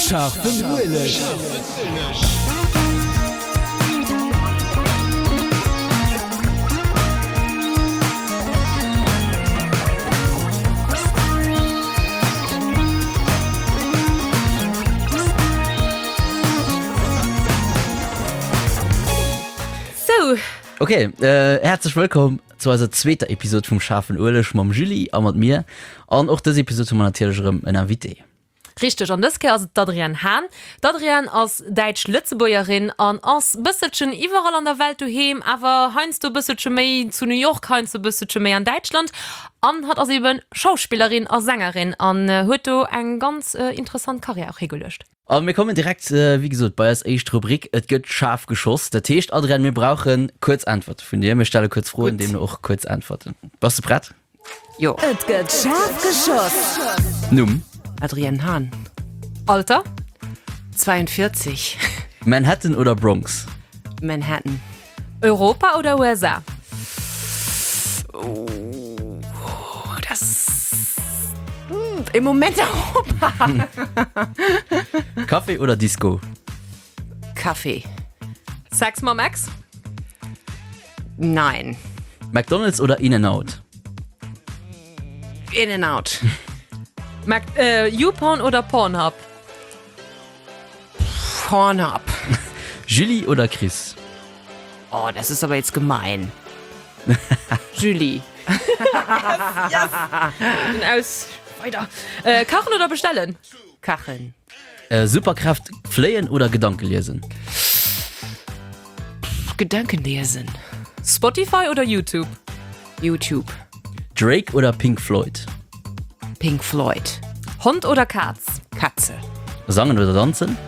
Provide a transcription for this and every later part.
Scharfenwelle. Okay, herzlich willkommen zu unserer zweiten Episode vom Scharfen Urlech mit Julie und mit mir. Und auch diese Episode haben wir natürlich einen Invité. Richtig, und das ist Adrian Hahn. Adrian ist Deutsch-Lützebäuerin und ist ein bisschen überall an der Welt daheim, aber heinst du ein bisschen mehr zu New York, heinst du ein bisschen mehr in Deutschland und hat also eben Schauspielerin und Sängerin und hat da eine ganz interessante Karriere auch gelöst. Und wir kommen direkt, wie gesagt, bei der ersten Rubrik, es geht scharf geschossen. Das heißt, Adrian, wir brauchen kurz Antwort von dir. Wir stellen kurz Fragen, indem du auch kurz antworten. Bist du bereit? Jo. Es geht scharf geschossen. Nun. Adrian Hahn. Alter? 42. Manhattan oder Bronx? Manhattan. Europa oder USA? Im Moment Europa. Kaffee oder Disco? Kaffee. Sex mal Max? Nein. McDonald's oder In-N-Out? In and out. YouPorn oder Pornhub? Pornhub. Julie oder Chris? Oh, das ist aber jetzt gemein. Julie. Und aus. Weiter. Kochen oder bestellen? Kacheln. Superkraft flehen oder Gedanken lesen? Gedanken lesen. Spotify oder YouTube? YouTube. Drake oder Pink Floyd? Pink Floyd. Hund oder Katz? Katze. Sangen oder tanzen?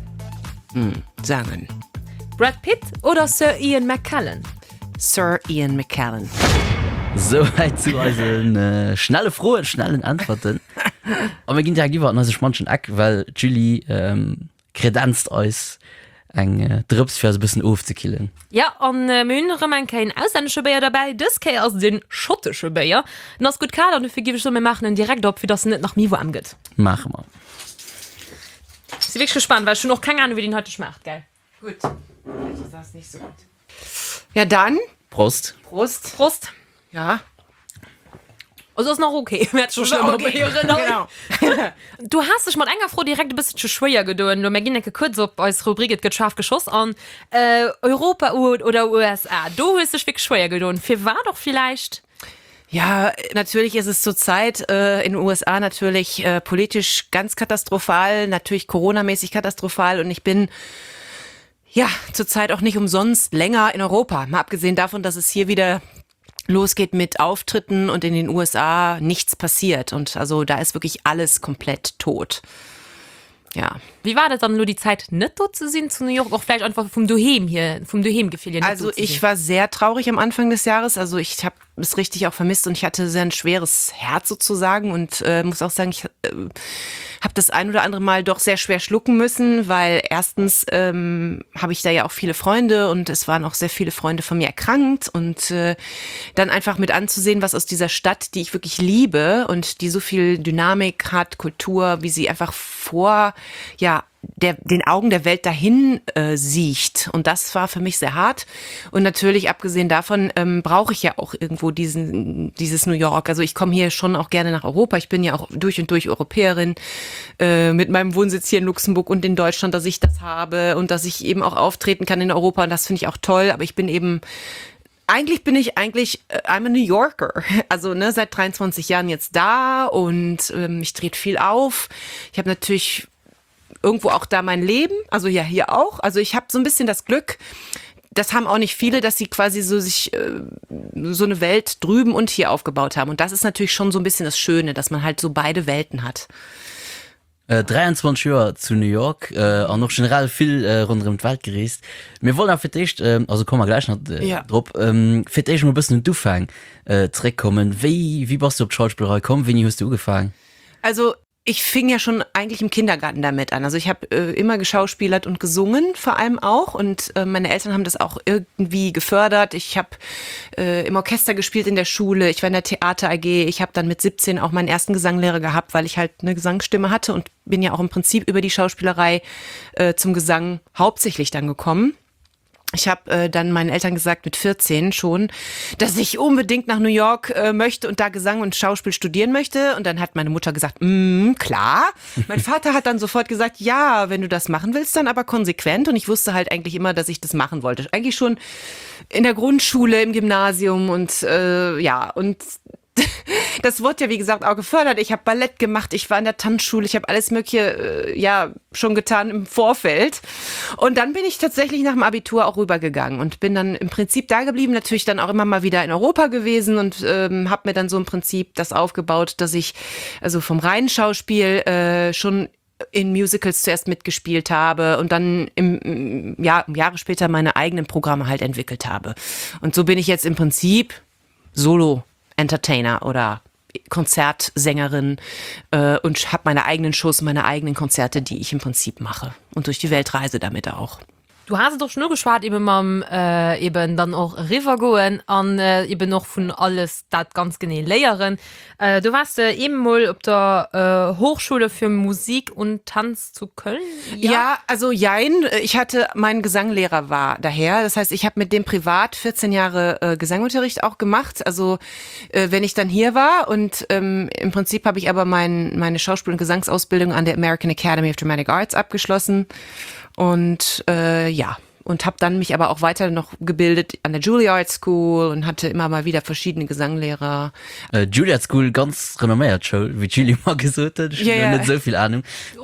Sagen. Brad Pitt oder Sir Ian McKellen? Sir Ian McKellen. Soweit zu unseren schnelle frohen, schnellen Antworten. Aber wir gehen ja lieber an unsere manchen Eck, weil Julie kredenzt uns ein Drips für ein bisschen aufzukillen. Ja, und wir haben keinen ausländischen Bayer dabei, das ist aus den schottischen Bayer. Und das ist gut, Karl, und dafür gebe ich so, wir machen einen direkt ab, wie das nicht nach Niveau angeht. Machen wir. Ich bin wirklich gespannt, weil ich schon noch keine Ahnung, wie den heute schmeckt, gell? Gut. Das ist nicht so gut. Ja, dann. Prost. Prost. Prost. Ja. Also ist noch okay. Wird schon schlimmer. Okay. Genau. Du hast dich mal enger froh direkt ein bisschen zu schwer gedoen. Wir gehen kurz auf als Rubrik geht scharf Geschoss an Europa oder USA. Du hast dich wirklich schwer gedoen. Für war doch vielleicht. Ja, natürlich ist es zurzeit in den USA natürlich politisch ganz katastrophal, natürlich Corona-mäßig katastrophal und ich bin ja zurzeit auch nicht umsonst länger in Europa. Mal abgesehen davon, dass es hier wieder losgeht mit Auftritten und in den USA nichts passiert und also da ist wirklich alles komplett tot. Ja. Wie war das dann nur die Zeit nicht dort zu sehen zu New York? Auch vielleicht einfach vom Duheim-Gefühl. Also ich war sehr traurig am Anfang des Jahres. Also ich habe es richtig auch vermisst und ich hatte sehr ein schweres Herz sozusagen und muss auch sagen, ich habe das ein oder andere Mal doch sehr schwer schlucken müssen, weil erstens habe ich da ja auch viele Freunde und es waren auch sehr viele Freunde von mir erkrankt und dann einfach mit anzusehen, was aus dieser Stadt, die ich wirklich liebe und die so viel Dynamik hat, Kultur, wie sie einfach vor den Augen der Welt dahin sieht. Und das war für mich sehr hart. Und natürlich, abgesehen davon, brauche ich ja auch irgendwo dieses New York. Also ich komme hier schon auch gerne nach Europa. Ich bin ja auch durch und durch Europäerin mit meinem Wohnsitz hier in Luxemburg und in Deutschland, dass ich das habe und dass ich eben auch auftreten kann in Europa. Und das finde ich auch toll. Aber ich bin eben I'm a New Yorker. Also seit 23 Jahren jetzt da und ich drehe viel auf. Ich habe natürlich irgendwo auch da mein Leben, also ja hier auch. Also ich habe so ein bisschen das Glück, das haben auch nicht viele, dass sie quasi so sich so eine Welt drüben und hier aufgebaut haben. Und das ist natürlich schon so ein bisschen das Schöne, dass man halt so beide Welten hat. 23 Jahre zu New York auch noch generell viel rund um die Welt gereist. Wir wollen auch für dich, also kommen wir gleich noch drauf, für dich mal ein bisschen du fangen zurückkommen. Wie warst du auf die Schauspielerei gekommen? Wie hast du angefangen? Also Ich fing ja schon eigentlich im Kindergarten damit an. Also ich habe immer geschauspielert und gesungen, vor allem auch. Und meine Eltern haben das auch irgendwie gefördert. Ich habe im Orchester gespielt in der Schule. Ich war in der Theater AG. Ich habe dann mit 17 auch meinen ersten Gesanglehrer gehabt, weil ich halt eine Gesangsstimme hatte und bin ja auch im Prinzip über die Schauspielerei zum Gesang hauptsächlich dann gekommen. Ich habe dann meinen Eltern gesagt, mit 14 schon, dass ich unbedingt nach New York möchte und da Gesang und Schauspiel studieren möchte. Und dann hat meine Mutter gesagt, klar. Mein Vater hat dann sofort gesagt, ja, wenn du das machen willst, dann aber konsequent. Und ich wusste halt eigentlich immer, dass ich das machen wollte. Eigentlich schon in der Grundschule, im Gymnasium und und das wurde ja, wie gesagt, auch gefördert. Ich habe Ballett gemacht, ich war in der Tanzschule, ich habe alles Mögliche schon getan im Vorfeld. Und dann bin ich tatsächlich nach dem Abitur auch rübergegangen und bin dann im Prinzip da geblieben, natürlich dann auch immer mal wieder in Europa gewesen und habe mir dann so im Prinzip das aufgebaut, dass ich also vom reinen Schauspiel schon in Musicals zuerst mitgespielt habe und dann Jahre später meine eigenen Programme halt entwickelt habe. Und so bin ich jetzt im Prinzip Solo-Entertainer oder Konzertsängerin und habe meine eigenen Shows, meine eigenen Konzerte, die ich im Prinzip mache und durch die Welt reise damit auch. Du hast doch nur geschwart eben mam eben dann auch River goen an eben noch von alles dat ganz genau leieren. Du warst eben mal op der Hochschule für Musik und Tanz zu Köln? Ja, also jein. Ich hatte, mein Gesanglehrer war daher. Das heißt, ich habe mit dem privat 14 Jahre Gesangunterricht auch gemacht. Also wenn ich dann hier war und im Prinzip habe ich aber meine Schauspiel- und Gesangsausbildung an der American Academy of Dramatic Arts abgeschlossen. Und und habe dann mich aber auch weiter noch gebildet an der Juilliard School und hatte immer mal wieder verschiedene Gesanglehrer. Juilliard School ganz renommiert schon, wie Julie mal gesagt hat. Ich habe nicht so viel Ahnung.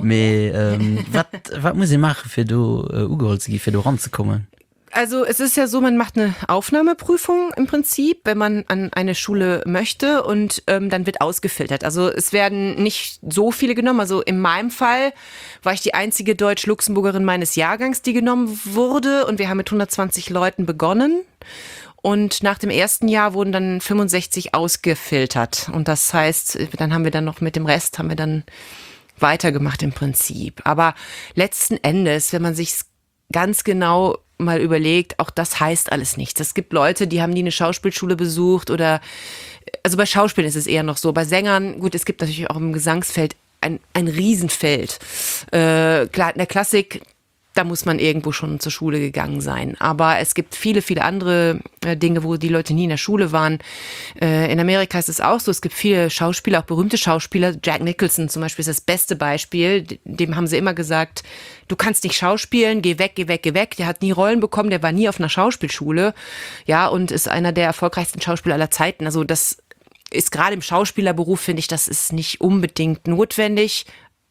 Was muss ich machen, für du für du ranzukommen? Also es ist ja so, man macht eine Aufnahmeprüfung im Prinzip, wenn man an eine Schule möchte und dann wird ausgefiltert. Also es werden nicht so viele genommen. Also in meinem Fall war ich die einzige Deutsch-Luxemburgerin meines Jahrgangs, die genommen wurde und wir haben mit 120 Leuten begonnen. Und nach dem ersten Jahr wurden dann 65 ausgefiltert. Und das heißt, dann haben wir dann noch mit dem Rest weitergemacht im Prinzip. Aber letzten Endes, wenn man sich ganz genau mal überlegt, auch das heißt alles nichts. Es gibt Leute, die haben nie eine Schauspielschule besucht oder, also bei Schauspielern ist es eher noch so. Bei Sängern, gut, es gibt natürlich auch im Gesangsfeld ein Riesenfeld. Klar, in der Klassik, da muss man irgendwo schon zur Schule gegangen sein. Aber es gibt viele, viele andere Dinge, wo die Leute nie in der Schule waren. In Amerika ist es auch so. Es gibt viele Schauspieler, auch berühmte Schauspieler. Jack Nicholson zum Beispiel ist das beste Beispiel. Dem haben sie immer gesagt, du kannst nicht schauspielen, geh weg, geh weg, geh weg. Der hat nie Rollen bekommen, der war nie auf einer Schauspielschule. Ja, und ist einer der erfolgreichsten Schauspieler aller Zeiten. Also das ist gerade im Schauspielerberuf, finde ich, das ist nicht unbedingt notwendig.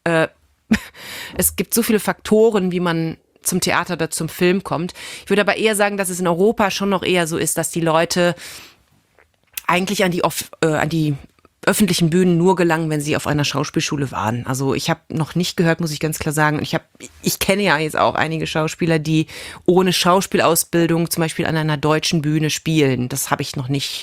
Es gibt so viele Faktoren, wie man zum Theater oder zum Film kommt. Ich würde aber eher sagen, dass es in Europa schon noch eher so ist, dass die Leute eigentlich an die öffentlichen Bühnen nur gelangen, wenn sie auf einer Schauspielschule waren. Also ich habe noch nicht gehört, muss ich ganz klar sagen. Ich kenne ja jetzt auch einige Schauspieler, die ohne Schauspielausbildung zum Beispiel an einer deutschen Bühne spielen. Das habe ich noch nicht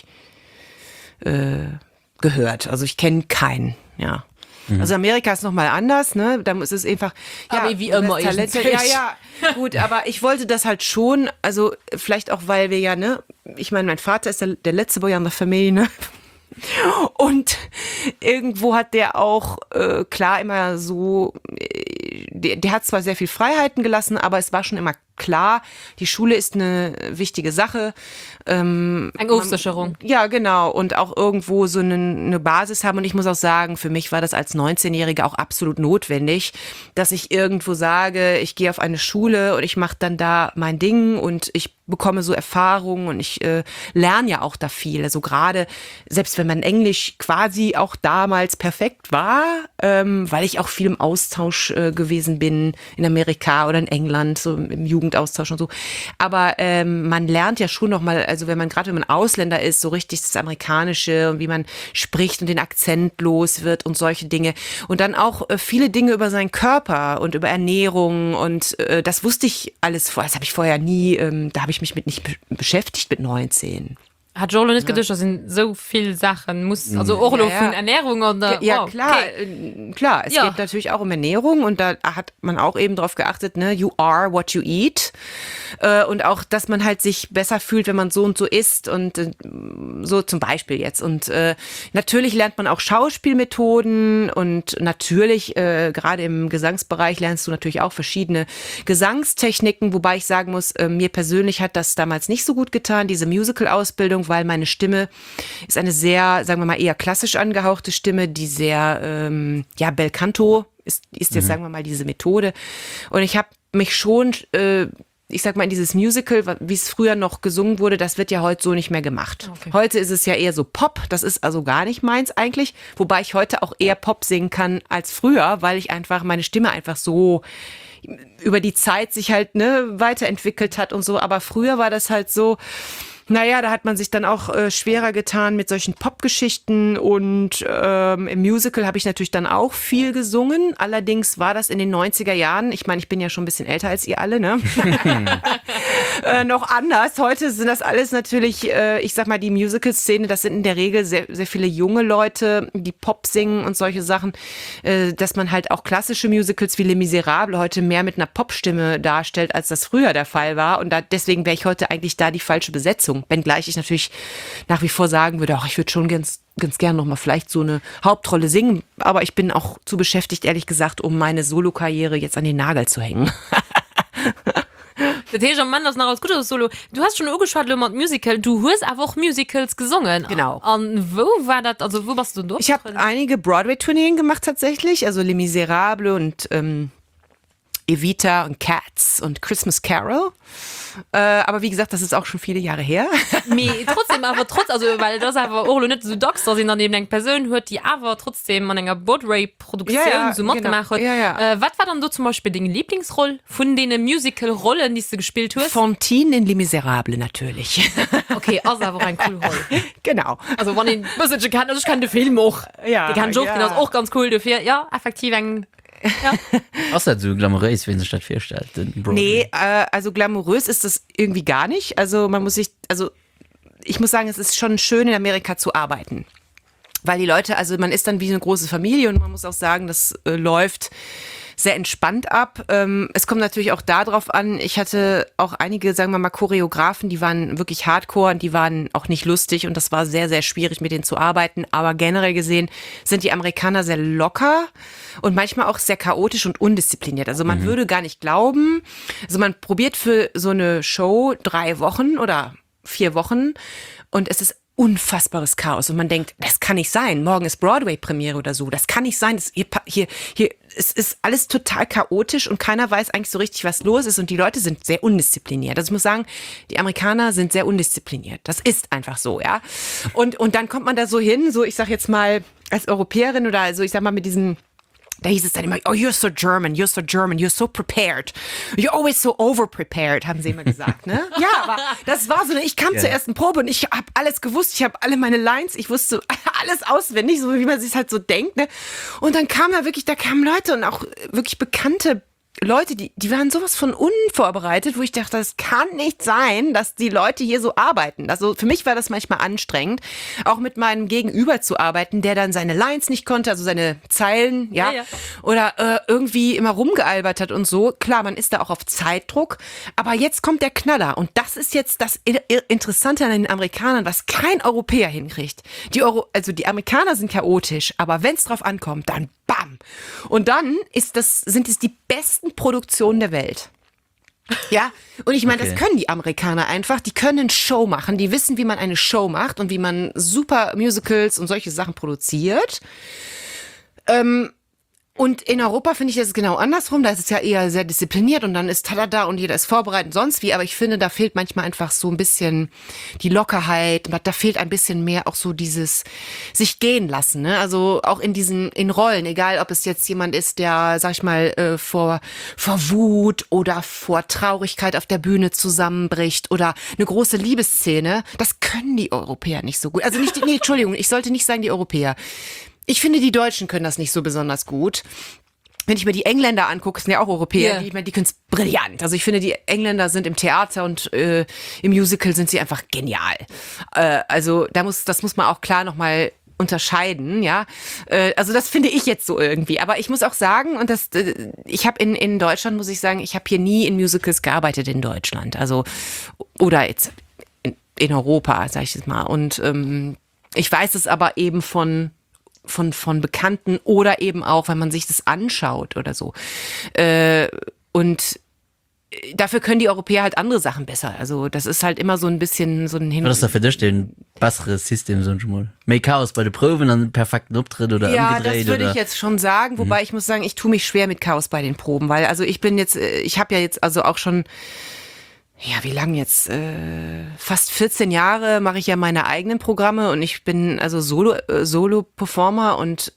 gehört. Also ich kenne keinen, ja. Also Amerika ist noch mal anders, ne? Da ist es einfach, ja, aber wie immer Talente. Ja, gut, aber ich wollte das halt schon, also vielleicht auch, weil wir ja, ne? Ich meine, mein Vater ist der letzte Boy in der Familie, ne? Und irgendwo hat der auch klar immer so, der hat zwar sehr viel Freiheiten gelassen, aber es war schon immer klar, die Schule ist eine wichtige Sache. Eine Berufssicherung. Ja, genau. Und auch irgendwo so eine Basis haben. Und ich muss auch sagen, für mich war das als 19-Jährige auch absolut notwendig, dass ich irgendwo sage, ich gehe auf eine Schule und ich mache dann da mein Ding und ich bekomme so Erfahrungen und ich lerne ja auch da viel. Also gerade, selbst wenn mein Englisch quasi auch damals perfekt war, weil ich auch viel im Austausch gewesen bin in Amerika oder in England, so im Jugendaustausch und so. Aber man lernt ja schon noch mal, also wenn man Ausländer ist, so richtig das Amerikanische und wie man spricht und den Akzent los wird und solche Dinge. Und dann auch viele Dinge über seinen Körper und über Ernährung und das wusste ich alles vorher. Das habe ich vorher nie, da habe ich mich mit nicht beschäftigt mit 19. Hat Joel nicht gedacht, das sind so viele Sachen, muss, also auch noch von Ernährung oder. Ja, wow, klar, okay. klar. Es geht natürlich auch um Ernährung und da hat man auch eben drauf geachtet, ne, you are what you eat. Und auch, dass man halt sich besser fühlt, wenn man so und so isst und so zum Beispiel jetzt. Und natürlich lernt man auch Schauspielmethoden und natürlich, gerade im Gesangsbereich lernst du natürlich auch verschiedene Gesangstechniken, wobei ich sagen muss, mir persönlich hat das damals nicht so gut getan, diese Musical-Ausbildung, weil meine Stimme ist eine sehr, sagen wir mal, eher klassisch angehauchte Stimme, die sehr, Bel Canto ist jetzt, sagen wir mal, diese Methode. Und ich habe mich schon, ich sag mal, in dieses Musical, wie es früher noch gesungen wurde, das wird ja heute so nicht mehr gemacht. Okay. Heute ist es ja eher so Pop, das ist also gar nicht meins eigentlich, wobei ich heute auch eher Pop singen kann als früher, weil ich einfach, meine Stimme einfach so über die Zeit sich halt, weiterentwickelt hat und so, aber früher war das halt so, naja, da hat man sich dann auch schwerer getan mit solchen Pop-Geschichten und im Musical habe ich natürlich dann auch viel gesungen. Allerdings war das in den 90er Jahren, ich meine, ich bin ja schon ein bisschen älter als ihr alle, ne? Noch anders. Heute sind das alles natürlich, ich sag mal, die Musical-Szene, das sind in der Regel sehr, sehr viele junge Leute, die Pop singen und solche Sachen, dass man halt auch klassische Musicals wie Les Miserables heute mehr mit einer Popstimme darstellt, als das früher der Fall war. Und deswegen wäre ich heute eigentlich da die falsche Besetzung. Wenngleich ich natürlich nach wie vor sagen würde, ich würde schon ganz gern noch mal vielleicht so eine Hauptrolle singen, aber ich bin auch zu beschäftigt, ehrlich gesagt, um meine Solokarriere jetzt an den Nagel zu hängen. Mann, das noch als gutes Solo. Du hast schon angeschaut, Musical, du hast aber auch Musicals gesungen. Genau. Und wo war das, also wo warst du durch? Ich habe einige Broadway-Tourneen gemacht tatsächlich, also Les Miserables und Evita und Cats und Christmas Carol. Aber wie gesagt, das ist auch schon viele Jahre her. Trotzdem, also, weil das einfach auch nicht so Docs, dass ich daneben eine Person hört, die aber trotzdem an einer Broadway-Produktion so mitgemacht hat. Was war dann so zum Beispiel deine Lieblingsrolle von den Musical-Rollen, die du gespielt hast? Fantine in Les Miserables natürlich. Okay, also aber eine coole Rolle. Genau. Also wenn ich ein bisschen kann, also ich kann den Film auch. Ja. Ich kann Joke, das ist auch ganz cool dafür. Ja, effektiv ein... Ja. Außer so glamourös, wenn sie statt vorstellt. Nee, also glamourös ist das irgendwie gar nicht. Also ich muss sagen, es ist schon schön in Amerika zu arbeiten. Weil die Leute, also man ist dann wie eine große Familie und man muss auch sagen, das läuft sehr entspannt ab. Es kommt natürlich auch darauf an, ich hatte auch einige, sagen wir mal, Choreografen, die waren wirklich hardcore und die waren auch nicht lustig und das war sehr, sehr schwierig, mit denen zu arbeiten. Aber generell gesehen sind die Amerikaner sehr locker und manchmal auch sehr chaotisch und undiszipliniert. Also man würde gar nicht glauben, also man probiert für so eine Show 3 Wochen oder 4 Wochen und es ist unfassbares Chaos und man denkt, das kann nicht sein. Morgen ist Broadway-Premiere oder so. Das kann nicht sein. Hier, es ist alles total chaotisch und keiner weiß eigentlich so richtig, was los ist und die Leute sind sehr undiszipliniert. Also ich muss sagen, die Amerikaner sind sehr undiszipliniert. Das ist einfach so, ja. Und dann kommt man da so hin, so ich sag jetzt mal als Europäerin oder also ich sag mal mit diesem da hieß es dann immer, oh, you're so German, you're so prepared. You're always so over-prepared, haben sie immer gesagt, ne? Ja, aber das war so, ich kam zur ersten Probe und ich habe alles gewusst, ich habe alle meine Lines, ich wusste alles auswendig, so wie man sich halt so denkt, ne? Und dann kamen Leute und auch wirklich bekannte Leute, die waren sowas von unvorbereitet, wo ich dachte, das kann nicht sein, dass die Leute hier so arbeiten. Also für mich war das manchmal anstrengend, auch mit meinem Gegenüber zu arbeiten, der dann seine Lines nicht konnte, also seine Zeilen, ja. Oder irgendwie immer rumgealbert hat und so. Klar, man ist da auch auf Zeitdruck, aber jetzt kommt der Knaller und das ist jetzt das Interessante an den Amerikanern, was kein Europäer hinkriegt. Die Amerikaner sind chaotisch, aber wenn es drauf ankommt, dann bam! Und dann sind es die besten Produktionen der Welt. Ja, und ich meine, das können die Amerikaner einfach. Die können eine Show machen. Die wissen, wie man eine Show macht und wie man super Musicals und solche Sachen produziert. Und in Europa finde ich das genau andersrum. Da ist es ja eher sehr diszipliniert und dann ist Tada und jeder ist vorbereitet und sonst wie. Aber ich finde, da fehlt manchmal einfach so ein bisschen die Lockerheit. Da fehlt ein bisschen mehr auch so dieses sich gehen lassen. Ne? Also auch in Rollen, egal ob es jetzt jemand ist, der, sag ich mal, vor Wut oder vor Traurigkeit auf der Bühne zusammenbricht oder eine große Liebesszene. Das können die Europäer nicht so gut. Also Entschuldigung, ich sollte nicht sagen die Europäer. Ich finde, die Deutschen können das nicht so besonders gut. wenn ich mir die Engländer angucke, sind ja auch Europäer, Ja. die können es brillant. Also ich finde, die Engländer sind im Theater und im Musical sind sie einfach genial. Also das muss man auch klar nochmal unterscheiden, ja. Also das finde ich jetzt so irgendwie. Aber ich muss auch sagen, und ich habe in Deutschland, muss ich sagen, ich habe hier nie in Musicals gearbeitet in Deutschland. Also, oder jetzt in Europa, sage ich jetzt mal. Und ich weiß es aber eben von Bekannten oder eben auch, wenn man sich das anschaut oder so. Und dafür können die Europäer halt andere Sachen besser. Also das ist halt immer so ein bisschen so ein Hin. Was ist da für dich den besseres System, so mal? Mehr Chaos bei den Proben, dann perfekten Auftritt oder Ja, umgedreht? das würde oder? ich jetzt schon sagen, wobei ich muss sagen, ich tue mich schwer mit Chaos bei den Proben, weil also ich habe ja jetzt also auch schon, ja, wie lange jetzt? Fast 14 Jahre mache ich ja meine eigenen Programme und ich bin also Solo-Performer und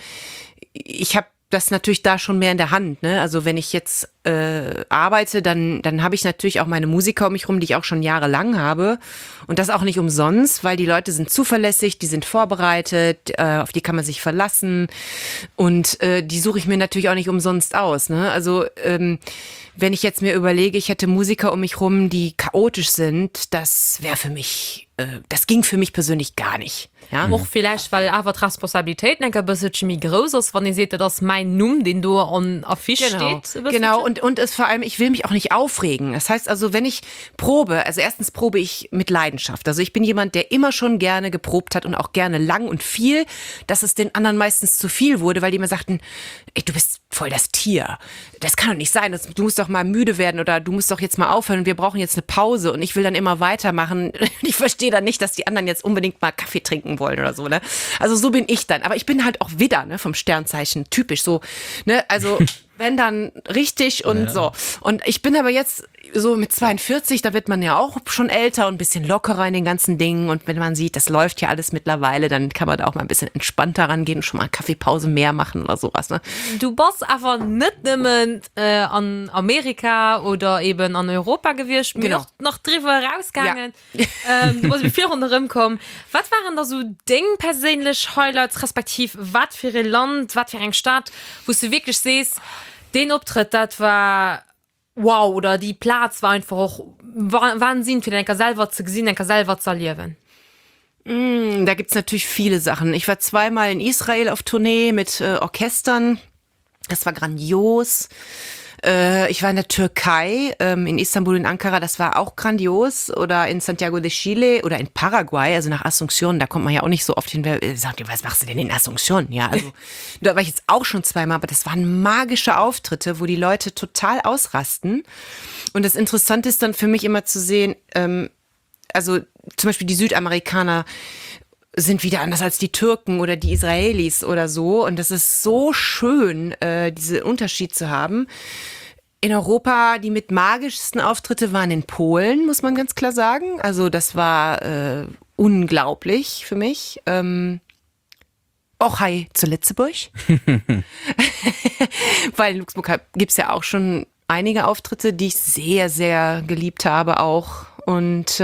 ich habe das natürlich da schon mehr in der Hand, ne? Also wenn ich jetzt arbeite, dann habe ich natürlich auch meine Musiker um mich rum, die ich auch schon jahrelang habe. Und das auch nicht umsonst, weil die Leute sind zuverlässig, die sind vorbereitet, auf die kann man sich verlassen. Und die suche ich mir natürlich auch nicht umsonst aus, ne? Also wenn ich jetzt mir überlege, ich hätte Musiker um mich rum, die chaotisch sind, das wäre für mich, das ging für mich persönlich gar nicht. Ja? Auch vielleicht, weil aber Responsabilität ein bisschen groß ist, wenn ihr seht, dass mein Numm, den du an Affiche steht. Genau. Und es vor allem, ich will mich auch nicht aufregen. Das heißt also, wenn ich probe, also erstens probe ich mit Leidenschaft. Also ich bin jemand, der immer schon gerne geprobt hat und auch gerne lang und viel, dass es den anderen meistens zu viel wurde, weil die immer sagten, ey, du bist voll das Tier. Das kann doch nicht sein. Du musst doch mal müde werden oder du musst doch jetzt mal aufhören und wir brauchen jetzt eine Pause und ich will dann immer weitermachen. Ich verstehe dann nicht, dass die anderen jetzt unbedingt mal Kaffee trinken wollen oder so, ne? Also so bin ich dann. Aber ich bin halt auch Widder, ne, vom Sternzeichen, typisch so, ne? Also wenn dann richtig und so. Und ich bin aber jetzt so mit 42, da wird man ja auch schon älter und ein bisschen lockerer in den ganzen Dingen. Und wenn man sieht, das läuft ja alles mittlerweile, dann kann man da auch mal ein bisschen entspannter rangehen und schon mal eine Kaffeepause mehr machen oder sowas, ne? Du bist aber nicht nimmend an Amerika oder eben an Europa gewirrscht, Genau. noch drüber rausgegangen. Du musst mit 400 rumkommen. Was waren da so Dinge persönlich Highlights, respektiv was für ein Land, was für eine Stadt, wo du wirklich siehst, den Auftritt, das war wow, oder die Platz war einfach auch Wahnsinn für den selber zu sehen, den selber zu erleben. Da gibt's natürlich viele Sachen. Ich war zweimal in Israel auf Tournee mit Orchestern. Das war grandios. Ich war in der Türkei, in Istanbul und Ankara, das war auch grandios. Oder in Santiago de Chile oder in Paraguay, also nach Asunción, da kommt man ja auch nicht so oft hin. Wer sagt, was machst du denn in Asunción? Ja, also da war ich jetzt auch schon zweimal, aber das waren magische Auftritte, wo die Leute total ausrasten. Und das Interessante ist dann für mich immer zu sehen, also zum Beispiel die Südamerikaner sind wieder anders als die Türken oder die Israelis oder so. Und das ist so schön, diesen Unterschied zu haben. In Europa, die mit magischsten Auftritte waren in Polen, muss man ganz klar sagen. Also das war unglaublich für mich. Auch hi zu Letzeburg. Weil in Luxemburg gibt's ja auch schon einige Auftritte, die ich sehr, sehr geliebt habe auch. Und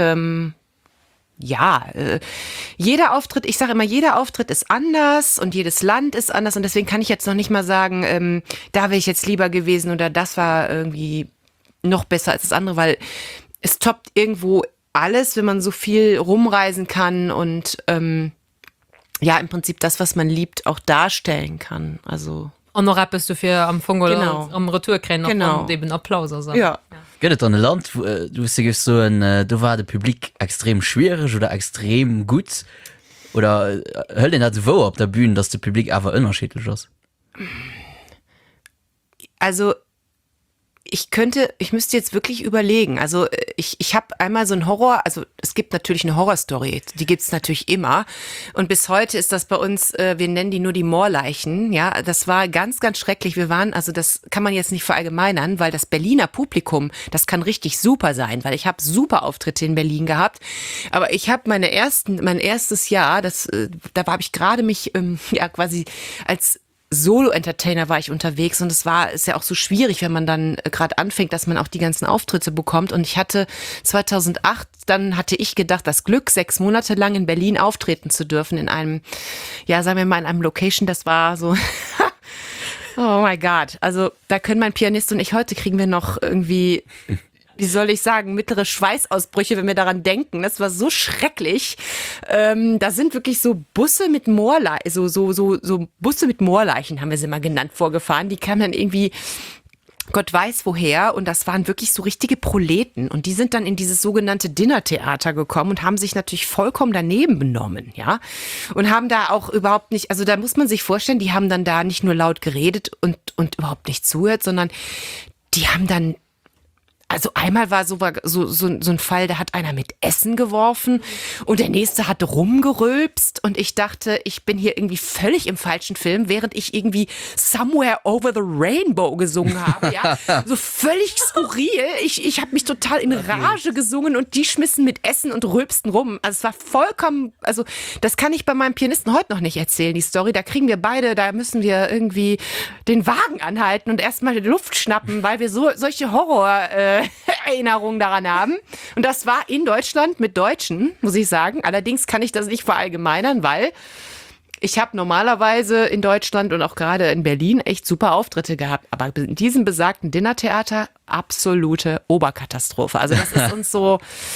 jeder Auftritt, ich sage immer, jeder Auftritt ist anders und jedes Land ist anders und deswegen kann ich jetzt noch nicht mal sagen, da wäre ich jetzt lieber gewesen oder das war irgendwie noch besser als das andere, weil es toppt irgendwo alles, wenn man so viel rumreisen kann und im Prinzip das, was man liebt, auch darstellen kann. Also Und noch bist du für am Fungel Genau. am Retourkrennen Genau. und eben Applaus. Also. ja. Gëtt an Land wo, du gibst so du war de Publikum extrem schwierig oder extrem gut oder höll den dat wo op der Bühne, dass de Publikum awer unterschiedlich ist. Also ich müsste jetzt wirklich überlegen. Also ich habe einmal so ein Horror, also es gibt natürlich eine Horrorstory, die gibt's natürlich immer. Und bis heute ist das bei uns, wir nennen die nur die Moorleichen. Ja, das war ganz, ganz schrecklich. Wir waren, also das kann man jetzt nicht verallgemeinern, weil das Berliner Publikum, das kann richtig super sein, weil ich habe super Auftritte in Berlin gehabt. Aber ich habe mein erstes Jahr, da habe ich gerade mich quasi als Solo-Entertainer war ich unterwegs und ist ja auch so schwierig, wenn man dann gerade anfängt, dass man auch die ganzen Auftritte bekommt. Und ich hatte 2008, dann hatte ich gedacht, das Glück, 6 Monate lang in Berlin auftreten zu dürfen in einem, ja, sagen wir mal in einem Location, das war so Oh mein Gott. Also da können mein Pianist und ich heute kriegen wir noch irgendwie, wie soll ich sagen, mittlere Schweißausbrüche, wenn wir daran denken. Das war so schrecklich. Da sind wirklich so Busse mit Moorleichen, so Busse mit Moorleichen haben wir sie mal genannt, vorgefahren. Die kamen dann irgendwie Gott weiß woher und das waren wirklich so richtige Proleten und die sind dann in dieses sogenannte Dinnertheater gekommen und haben sich natürlich vollkommen daneben benommen, ja, und haben da auch überhaupt nicht, also da muss man sich vorstellen, die haben dann da nicht nur laut geredet und überhaupt nicht zuhört, sondern die haben dann, also einmal war so ein Fall, da hat einer mit Essen geworfen und der nächste hat rumgerülpst und ich dachte, ich bin hier irgendwie völlig im falschen Film, während ich irgendwie Somewhere Over the Rainbow gesungen habe, ja, so völlig skurril. Ich habe mich total in Rage gesungen und die schmissen mit Essen und rülpsten rum. Also es war vollkommen, also das kann ich bei meinem Pianisten heute noch nicht erzählen, die Story. Da kriegen wir beide, da müssen wir irgendwie den Wagen anhalten und erstmal die Luft schnappen, weil wir solche Erinnerungen daran haben. Und das war in Deutschland mit Deutschen, muss ich sagen. Allerdings kann ich das nicht verallgemeinern, weil ich habe normalerweise in Deutschland und auch gerade in Berlin echt super Auftritte gehabt. Aber in diesem besagten Dinnertheater absolute Oberkatastrophe. Also das ist uns so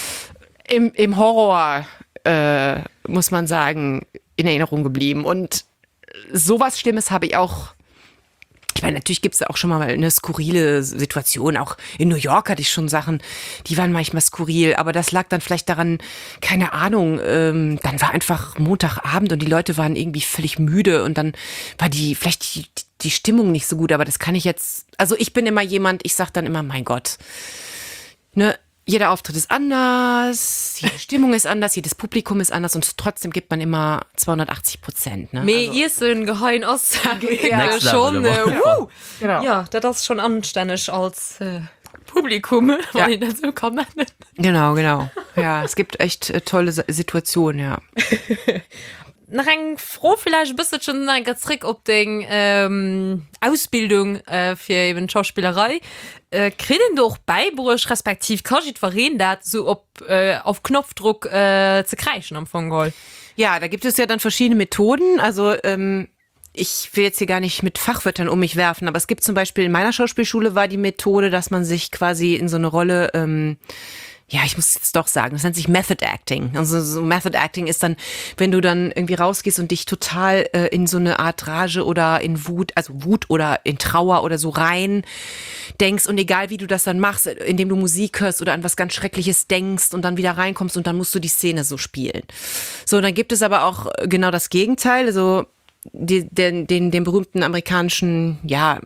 im Horror, muss man sagen, in Erinnerung geblieben. Und sowas Schlimmes habe ich auch. Ich meine, natürlich gibt es auch schon mal eine skurrile Situation. Auch in New York hatte ich schon Sachen, die waren manchmal skurril. Aber das lag dann vielleicht daran, keine Ahnung, dann war einfach Montagabend und die Leute waren irgendwie völlig müde. Und dann war vielleicht die Stimmung nicht so gut. Aber das kann ich jetzt, also ich bin immer jemand, ich sag dann immer, mein Gott, ne? Jeder Auftritt ist anders, jede Stimmung ist anders, jedes Publikum ist anders und trotzdem gibt man immer 280%. Ne? Me ihr so ein geheim Aussage Next schon Level, Genau. ja, das ist schon anständig als Publikum, Ja. weil ich das so kann nennen. Genau. Ja, es gibt echt tolle Situationen, ja. Nach eng froh vielleicht bist du schon ein Trick op den Ausbildung für eben Schauspielerei kriegen doch beiburg respektiv verreden dat so auf Knopfdruck zu kreischen am Fongol. Ja, da gibt es ja dann verschiedene Methoden. Also ich will jetzt hier gar nicht mit Fachwörtern um mich werfen, aber es gibt zum Beispiel in meiner Schauspielschule war die Methode, dass man sich quasi in so eine Rolle ja, ich muss jetzt doch sagen, das nennt sich Method Acting. Also so Method Acting ist dann, wenn du dann irgendwie rausgehst und dich total in so eine Art Rage oder in Wut, also Wut oder in Trauer oder so rein denkst und egal wie du das dann machst, indem du Musik hörst oder an was ganz Schreckliches denkst und dann wieder reinkommst und dann musst du die Szene so spielen. So, dann gibt es aber auch genau das Gegenteil, also den berühmten amerikanischen, ja,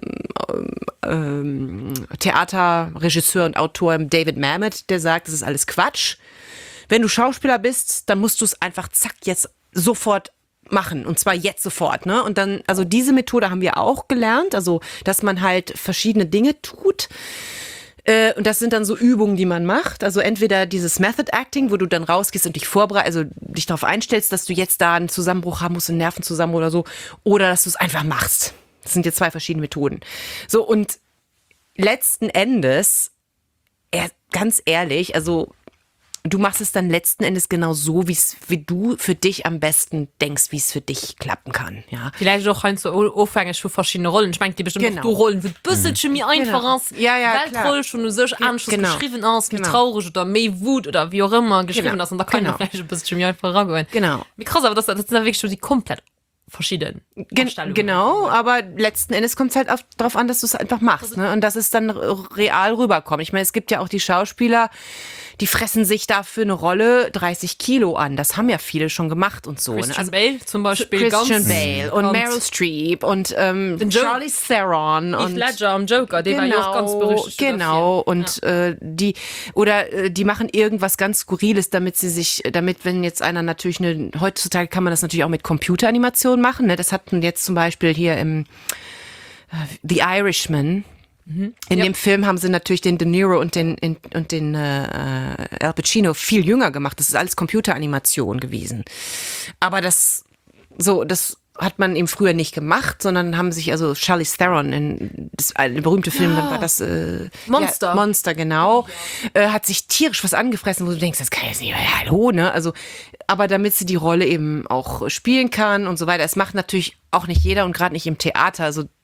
Theaterregisseur und Autor David Mamet, der sagt, das ist alles Quatsch. Wenn du Schauspieler bist, dann musst du es einfach zack jetzt sofort machen und zwar jetzt sofort, ne? Und dann, also diese Methode haben wir auch gelernt, also dass man halt verschiedene Dinge tut. Und das sind dann so Übungen, die man macht. Also entweder dieses Method Acting, wo du dann rausgehst und dich vorbereitest, also dich darauf einstellst, dass du jetzt da einen Zusammenbruch haben musst, einen Nervenzusammenbruch oder so, oder dass du es einfach machst. Das sind jetzt zwei verschiedene Methoden. So, und letzten Endes, ganz ehrlich, also du machst es dann letzten Endes genau so, wie du für dich am besten denkst, wie es für dich klappen kann. Ja. Vielleicht auch ein so aufhängig für verschiedene Rollen. Ich meine, die bestimmt Genau. auch Rollen wird bisschen schon mir einfach aus. Ja, Weltrolle klar. schon sich Anschluss Genau. geschrieben aus, wie Genau. traurig oder mehr Wut oder wie auch immer geschrieben Genau. ist. Und da kann Genau. man vielleicht ein bisschen mir einfach rangehen. Genau. Wie krass, aber das sind ja wirklich schon die komplett verschiedenen Vorstellungen. Genau, aber letzten Endes kommt es halt darauf an, dass du es einfach machst, ne? Und dass es dann real rüberkommt. Ich meine, es gibt ja auch die Schauspieler, die fressen sich da für eine Rolle 30 Kilo an. Das haben ja viele schon gemacht und so. Christian Ne? Bale zum Beispiel. Christian ganz Bale und Meryl Streep und Charlie Theron Heath und Ledger am Joker, der war ja auch ganz berüchtigt. Genau, dafür. und die machen irgendwas ganz Skurriles, damit wenn jetzt einer natürlich heutzutage kann man das natürlich auch mit Computeranimation machen, ne? Das hatten jetzt zum Beispiel hier im The Irishman. In dem Film haben sie natürlich den De Niro und den Al Pacino viel jünger gemacht. Das ist alles Computeranimation gewesen. Aber das hat man eben früher nicht gemacht, sondern haben sich also Charlie Theron, eine berühmte Film, dann war das Monster. Ja, Monster, genau, hat sich tierisch was angefressen, wo du denkst, das kann jetzt nicht, hallo, ne? Also, aber damit sie die Rolle eben auch spielen kann und so weiter. Es macht natürlich auch nicht jeder und gerade nicht im Theater. Also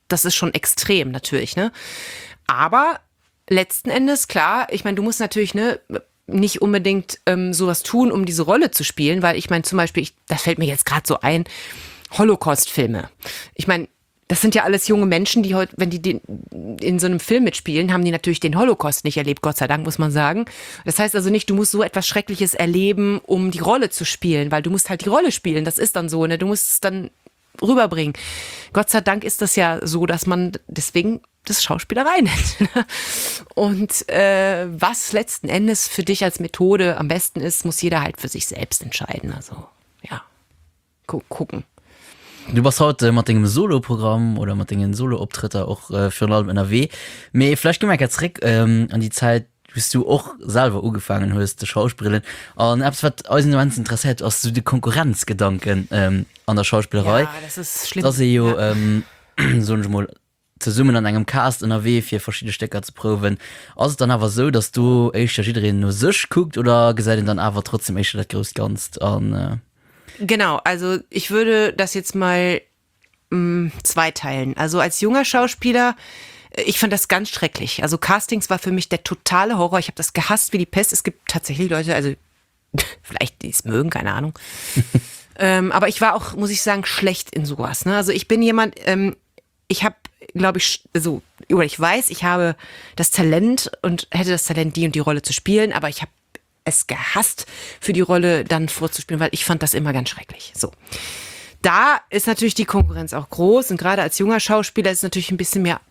das ist schon extrem natürlich, ne? Aber letzten Endes, klar, ich meine, du musst natürlich, ne, nicht unbedingt sowas tun, um diese Rolle zu spielen, weil ich meine zum Beispiel, das fällt mir jetzt gerade so ein, Holocaust-Filme. Ich meine, das sind ja alles junge Menschen, die heute, wenn die in so einem Film mitspielen, haben die natürlich den Holocaust nicht erlebt, Gott sei Dank, muss man sagen. Das heißt also nicht, du musst so etwas Schreckliches erleben, um die Rolle zu spielen, weil du musst halt die Rolle spielen, das ist dann so, ne? Du musst es dann rüberbringen. Gott sei Dank ist das ja so, dass man deswegen das Schauspielerei nennt. Und was letzten Endes für dich als Methode am besten ist, muss jeder halt für sich selbst entscheiden. Also, ja, gucken. Du warst heute mit dem Solo-Programm oder mit den Solo-Auftritte auch für den NRW. Aber vielleicht gehen wir jetzt zurück an die Zeit, bis du auch selber angefangen hast, die Schauspielerin. Und was uns ganz interessiert, hast du die Konkurrenzgedanken an der Schauspielerei? Ja, das ist schlimm. Dass ihr ja, so mal zusammen an einem Cast NRW für verschiedene Stecker zu proben. Also dann aber so, dass du echt nur sich guckt oder gesagt dann aber trotzdem echt das größte Ganze an. Genau, also ich würde das jetzt mal zweiteilen. Also als junger Schauspieler, ich fand das ganz schrecklich. Also Castings war für mich der totale Horror. Ich habe das gehasst wie die Pest. Es gibt tatsächlich Leute, also vielleicht die es mögen, keine Ahnung. Aber ich war auch, muss ich sagen, schlecht in sowas. Ne? Also ich bin jemand, ich habe, glaube ich, so, oder ich weiß, ich habe das Talent und hätte das Talent, die und die Rolle zu spielen, aber ich habe es gehasst, für die Rolle dann vorzuspielen, weil ich fand das immer ganz schrecklich. So. Da ist natürlich die Konkurrenz auch groß und gerade als junger Schauspieler ist es natürlich ein bisschen mehr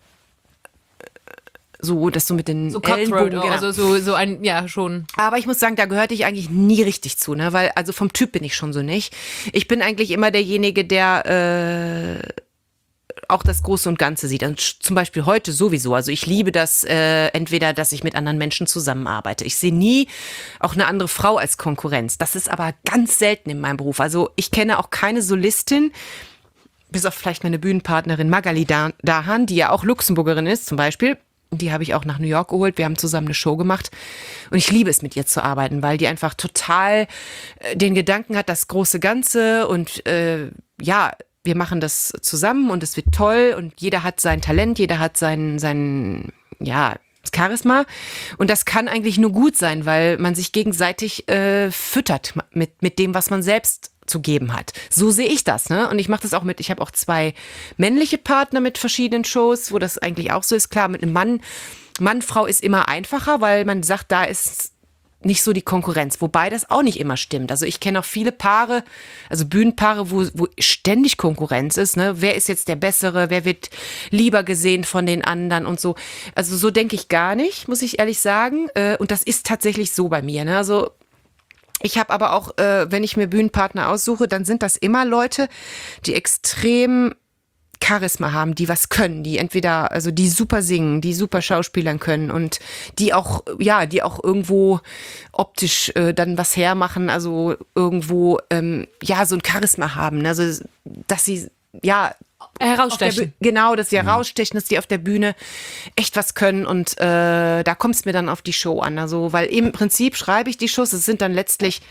so, dass du mit den So Ellenbogen, Cutthroat, also so ein, ja, schon. Aber ich muss sagen, da gehörte ich eigentlich nie richtig zu, ne? Weil, also vom Typ bin ich schon so nicht. Ich bin eigentlich immer derjenige, der auch das Große und Ganze sieht. Und zum Beispiel heute sowieso. Also ich liebe das entweder, dass ich mit anderen Menschen zusammenarbeite. Ich sehe nie auch eine andere Frau als Konkurrenz. Das ist aber ganz selten in meinem Beruf. Also ich kenne auch keine Solistin, bis auf vielleicht meine Bühnenpartnerin Magali Dahan, die ja auch Luxemburgerin ist zum Beispiel. Die habe ich auch nach New York geholt. Wir haben zusammen eine Show gemacht. Und ich liebe es, mit ihr zu arbeiten, weil die einfach total den Gedanken hat, das große Ganze. Und ja, wir machen das zusammen und es wird toll. Und jeder hat sein Talent, jeder hat sein ja, Charisma. Und das kann eigentlich nur gut sein, weil man sich gegenseitig füttert mit dem, was man selbst zu geben hat. So sehe ich das, ne? Und ich mache das auch ich habe auch 2 männliche Partner mit verschiedenen Shows, wo das eigentlich auch so ist. Klar, mit einem Mann, Frau ist immer einfacher, weil man sagt, da ist nicht so die Konkurrenz. Wobei das auch nicht immer stimmt. Also ich kenne auch viele Paare, also Bühnenpaare, wo ständig Konkurrenz ist, ne? Wer ist jetzt der Bessere? Wer wird lieber gesehen von den anderen und so? Also so denke ich gar nicht, muss ich ehrlich sagen. Und das ist tatsächlich so bei mir, ne? Also ich habe aber auch, wenn ich mir Bühnenpartner aussuche, dann sind das immer Leute, die extrem Charisma haben, die was können, die entweder, also die super singen, die super Schauspielern können und die auch irgendwo optisch dann was hermachen, also irgendwo, ja, so ein Charisma haben, also, dass sie, ja, Herausstechen. Genau, dass sie herausstechen, dass die auf der Bühne echt was können und da kommt es mir dann auf die Show an. Also, weil im Prinzip schreibe ich die Shows, es sind dann letztlich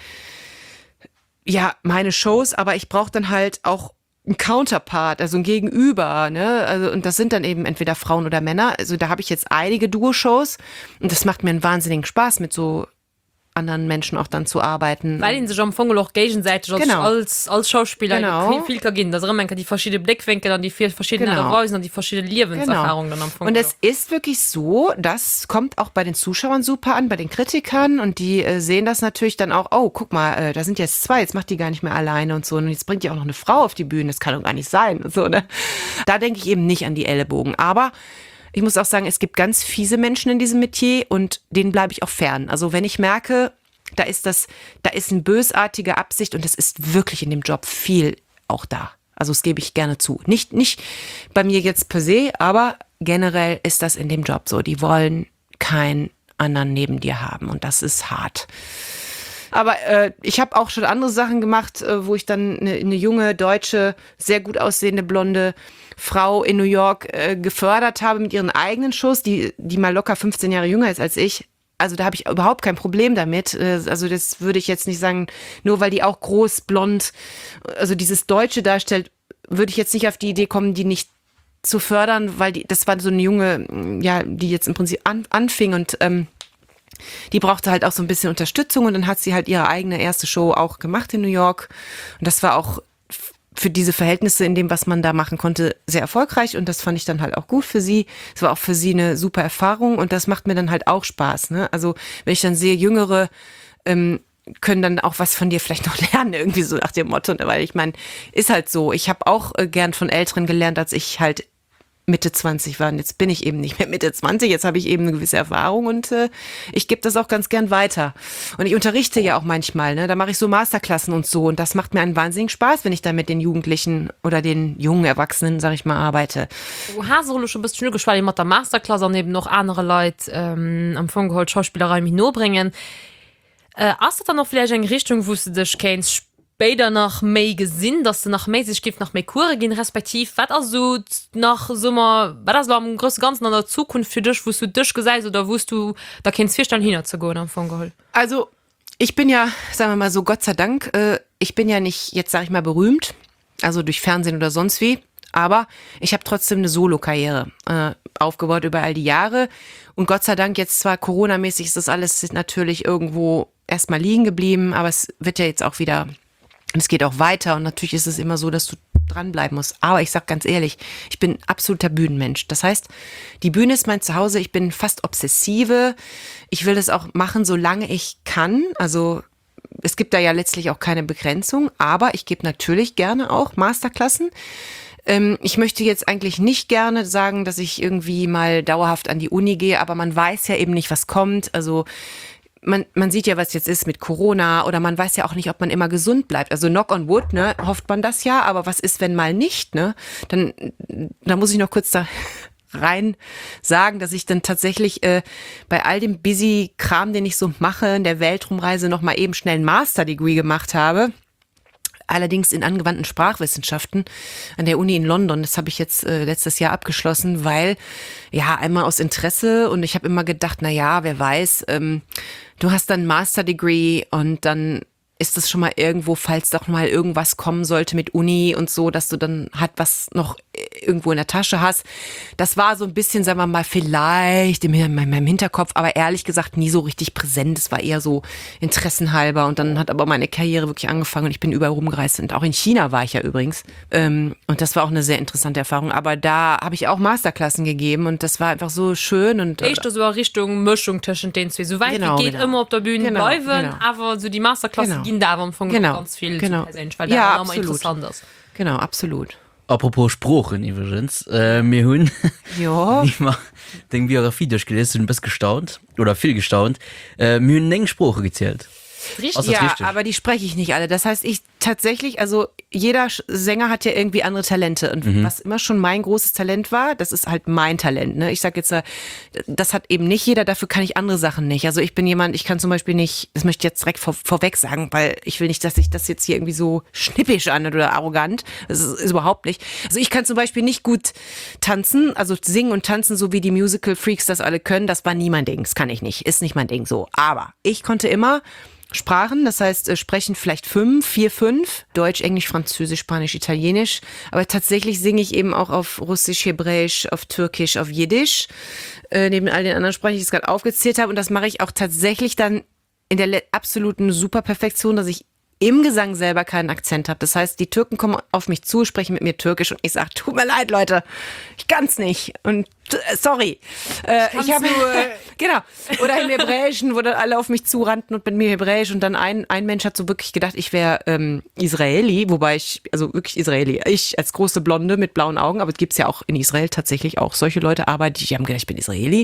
ja meine Shows, aber ich brauche dann halt auch ein Counterpart, also ein Gegenüber, ne? Also, und das sind dann eben entweder Frauen oder Männer. Also da habe ich jetzt einige Duo-Shows und das macht mir einen wahnsinnigen Spaß, mit so anderen Menschen auch dann zu arbeiten. Weil ihnen sich am Fongel auch gegenseitig Genau. als Schauspieler Genau. viel kann gehen. Das ist immer die verschiedenen Blickwinkel, dann die verschiedenen Genau. Reisen und die verschiedenen Lebenserfahrungen dann am Fongel. Und es ist wirklich so, das kommt auch bei den Zuschauern super an, bei den Kritikern und die sehen das natürlich dann auch, oh, guck mal, da sind jetzt 2, jetzt macht die gar nicht mehr alleine und so und jetzt bringt die auch noch eine Frau auf die Bühne, das kann doch gar nicht sein und so, ne? Da denke ich eben nicht an die Ellenbogen, aber ich muss auch sagen, es gibt ganz fiese Menschen in diesem Metier und denen bleibe ich auch fern. Also wenn ich merke, da ist eine bösartige Absicht und es ist wirklich in dem Job viel auch da. Also das gebe ich gerne zu. Nicht bei mir jetzt per se, aber generell ist das in dem Job so. Die wollen keinen anderen neben dir haben und das ist hart. Aber ich habe auch schon andere Sachen gemacht, wo ich dann eine junge, deutsche, sehr gut aussehende, blonde Frau in New York gefördert habe mit ihren eigenen Shows, die mal locker 15 Jahre jünger ist als ich. Also da habe ich überhaupt kein Problem damit. Also das würde ich jetzt nicht sagen, nur weil die auch groß, blond, also dieses Deutsche darstellt, würde ich jetzt nicht auf die Idee kommen, die nicht zu fördern, weil das war so eine junge, ja, die jetzt im Prinzip anfing und die brauchte halt auch so ein bisschen Unterstützung und dann hat sie halt ihre eigene erste Show auch gemacht in New York und das war auch für diese Verhältnisse in dem, was man da machen konnte, sehr erfolgreich und das fand ich dann halt auch gut für sie. Es war auch für sie eine super Erfahrung und das macht mir dann halt auch Spaß. Ne? Also wenn ich dann sehe, Jüngere können dann auch was von dir vielleicht noch lernen, irgendwie so nach dem Motto, weil ich meine, ist halt so. Ich habe auch gern von Älteren gelernt, als ich halt Mitte 20 war. Und jetzt bin ich eben nicht mehr Mitte 20, jetzt habe ich eben eine gewisse Erfahrung und ich gebe das auch ganz gern weiter. Und ich unterrichte ja auch manchmal, ne? Da mache ich so Masterklassen und so und das macht mir einen wahnsinnigen Spaß, wenn ich da mit den Jugendlichen oder den jungen Erwachsenen, sag ich mal, arbeite. Du hast schon bist schnell geschwallt mit der Masterklasse und eben noch andere Leute am Funkhold Schauspielerei Mino bringen. Hast du dann noch vielleicht eine Richtung, wo du dich kennst, später nach mehr gesehen, dass du nach mehr sich gibt, nach mehr Kurse gehen, respektiv, was also nach Sommer, was das am größten Ganzen an der Zukunft für dich, wo du dich gesagt oder wo du da kennst, vier Stunden hinzugehen am Funkhold? Also, ich bin ja, sagen wir mal so, Gott sei Dank, ich bin ja nicht, jetzt sag ich mal, berühmt, also durch Fernsehen oder sonst wie, aber ich habe trotzdem eine Solo-Karriere aufgebaut über all die Jahre und Gott sei Dank jetzt zwar Corona-mäßig ist das alles natürlich irgendwo erstmal liegen geblieben, aber es wird ja jetzt auch wieder, es geht auch weiter und natürlich ist es immer so, dass du dranbleiben musst. Aber ich sag ganz ehrlich, ich bin absoluter Bühnenmensch. Das heißt, die Bühne ist mein Zuhause, ich bin fast obsessive. Ich will das auch machen, solange ich kann. Also es gibt da ja letztlich auch keine Begrenzung, aber ich gebe natürlich gerne auch Masterklassen. Ich möchte jetzt eigentlich nicht gerne sagen, dass ich irgendwie mal dauerhaft an die Uni gehe, aber man weiß ja eben nicht, was kommt. Also man sieht ja, was jetzt ist mit Corona oder man weiß ja auch nicht, ob man immer gesund bleibt. Also knock on wood, ne, hofft man das ja, aber was ist, wenn mal nicht, ne? Dann muss ich noch kurz da rein sagen, dass ich dann tatsächlich bei all dem busy Kram, den ich so mache, in der Weltrumreise noch mal eben schnell ein Master-Degree gemacht habe. Allerdings in angewandten Sprachwissenschaften an der Uni in London. Das habe ich jetzt letztes Jahr abgeschlossen, weil ja einmal aus Interesse und ich habe immer gedacht, na ja, wer weiß, du hast dann ein Master-Degree und dann ist das schon mal irgendwo, falls doch mal irgendwas kommen sollte mit Uni und so, dass du dann halt was noch irgendwo in der Tasche hast. Das war so ein bisschen, sagen wir mal, vielleicht in meinem Hinterkopf, aber ehrlich gesagt nie so richtig präsent. Es war eher so interessenhalber und dann hat aber meine Karriere wirklich angefangen und ich bin überall rumgereist und auch in China war ich ja übrigens. Und das war auch eine sehr interessante Erfahrung, aber da habe ich auch Masterklassen gegeben und das war einfach so schön. Und echt so Richtung Mischung zwischen den zwei. So weit genau, wie geht genau. Immer auf der Bühne bleiben, aber so die Masterklassen gehen da von ganz viel weil ja, absolut. Interessant ist. Genau, absolut. Apropos Sprachen übrigens, mir hun Ja. den Biografie durchgelesen und bist gestaunt oder viel gestaunt, mir hun eng Sprache gezählt. Richtig. Ja, richtig? aber die spreche ich nicht alle. Das heißt, ich tatsächlich, also jeder Sänger hat ja irgendwie andere Talente. Und was immer schon mein großes Talent war, das ist halt mein Talent. Ne? Ich sag jetzt, das hat eben nicht jeder, dafür kann ich andere Sachen nicht. Also ich bin jemand, ich kann zum Beispiel nicht, das möchte ich jetzt direkt vorweg sagen, weil ich will nicht, dass sich das jetzt hier irgendwie so schnippisch anhört oder arrogant. Das ist überhaupt nicht. Also ich kann zum Beispiel nicht gut tanzen, also singen und tanzen, so wie die Musical-Freaks das alle können. Das war nie mein Ding, das kann ich nicht, ist nicht mein Ding so. Aber ich konnte immer Sprachen, das heißt sprechen vielleicht 4, 5, Deutsch, Englisch, Französisch, Spanisch, Italienisch, aber tatsächlich singe ich eben auch auf Russisch, Hebräisch, auf Türkisch, auf Jiddisch, neben all den anderen Sprachen, die ich gerade aufgezählt habe und das mache ich auch tatsächlich dann in der absoluten Superperfektion, dass ich im Gesang selber keinen Akzent habe. Das heißt, die Türken kommen auf mich zu, sprechen mit mir Türkisch und ich sage, tut mir leid, Leute, ich kann's nicht und sorry. Ich habe genau. Oder im Hebräischen, wo dann alle auf mich zurannten und mit mir Hebräisch und dann ein Mensch hat so wirklich gedacht, ich wäre Israeli, wobei ich, also wirklich Israeli, ich als große Blonde mit blauen Augen, aber es gibt's ja auch in Israel tatsächlich auch solche Leute, aber die haben gedacht, ich bin Israeli.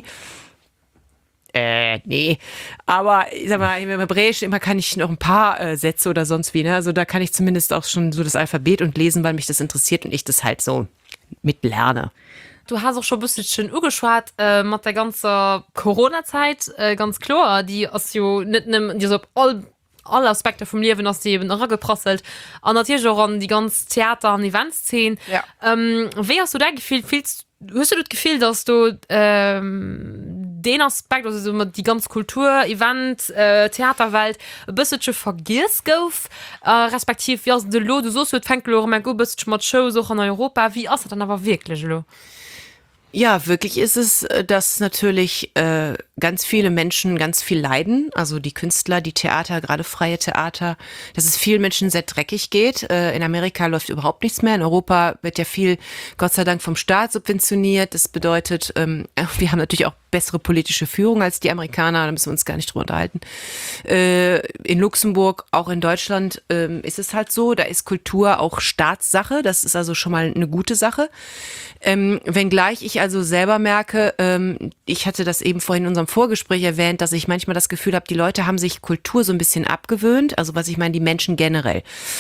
Nee, aber ich sag mal, im Hebräisch immer kann ich noch ein paar Sätze oder sonst wie, ne? Also da kann ich zumindest auch schon so das Alphabet und lesen, weil mich das interessiert und ich das halt so mitlerne. Du hast auch schon ein bisschen ugeschwart mit der ganzen Corona-Zeit, ganz klar, die ist ja nicht die so alle Aspekte vom Leben aus die eben noch geprasselt und natürlich auch an die ganzen Theater- und Eventszenen. Ja. Wie hast du da gefühlt? Hast du das Gefühl, dass du den Aspekt, also so die ganze Kultur, Event, Theaterwelt, ein bisschen vergisst gouf, respektiv, ja, de Lo, du so fängt lo, mein Gott, bist mal Show so in Europa, wie ist das dann aber wirklich, Lo? Ja, wirklich ist es, dass natürlich ganz viele Menschen ganz viel leiden, also die Künstler, die Theater, gerade freie Theater, dass es vielen Menschen sehr dreckig geht. In Amerika läuft überhaupt nichts mehr. In Europa wird ja viel, Gott sei Dank, vom Staat subventioniert. Das bedeutet, wir haben natürlich auch bessere politische Führung als die Amerikaner, da müssen wir uns gar nicht drüber unterhalten. In Luxemburg, auch in Deutschland ist es halt so, da ist Kultur auch Staatssache, das ist also schon mal eine gute Sache. Wenngleich ich also selber merke, ich hatte das eben vorhin in unserem Vorgespräch erwähnt, dass ich manchmal das Gefühl habe, die Leute haben sich Kultur so ein bisschen abgewöhnt, also was ich meine, die Menschen generell.